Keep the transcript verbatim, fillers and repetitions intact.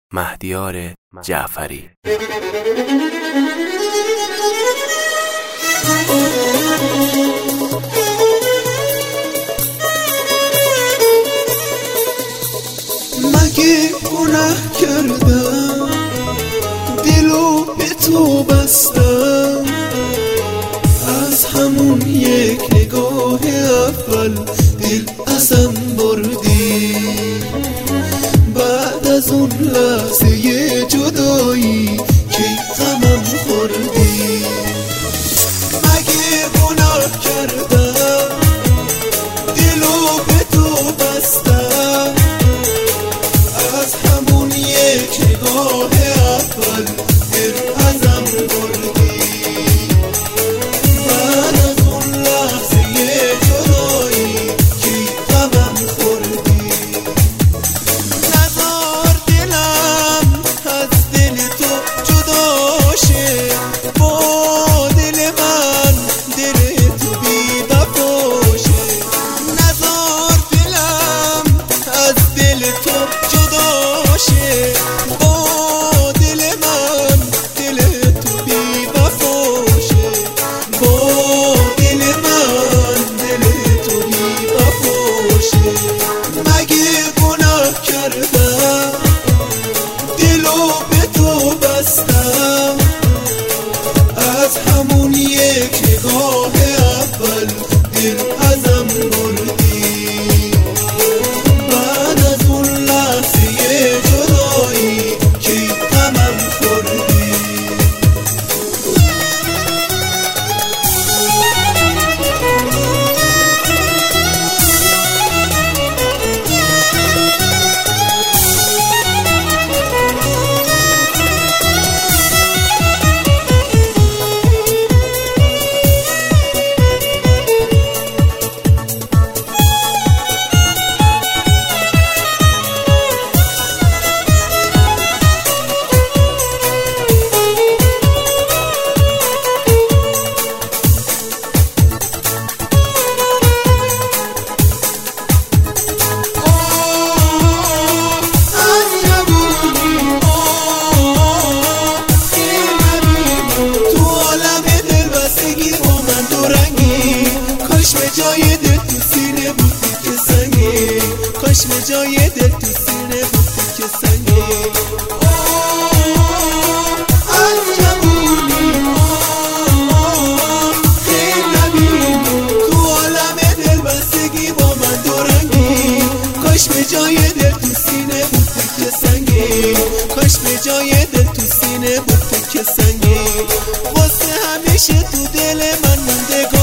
مهدیار جعفری. مگه گناه کردم دلو به تو بستم، از همون یک نگاه اول دل ازم بردی، بعد از اون لحظه جدایی که غمم خوردی. مگه گناه کردم دلو به تو بستم، از همون یک نگاه اول دل ازم بردی، بعد از اون لحظه جدایی که غمم خوردی. نذار دلم از دل تو جدا شه، با دل من دل تو بی وفا شه. نذار دلم از دل تو جدا شه، با دل من دل تو بی وفا شه، با دل من دل تو بی وفا شه. مگه گناه کردم دلو به تو بستم، از همون یک نگاه اول دل ازم بردی، بعد از اون لحظه جدایی که غمم خوردی. کاش به جای دل تو سینه بودی که سنگی، کاش به جای دل تو سینه بودی که سنگی. از جوونی خیلی نبینی تو عالم دل بستگی با من دورنگی، کاش به جای دل تو سینه بودی که سنگی، کاش به جای دل تو سینه بودی که سنگی. واسه همیشه تو دل من مونده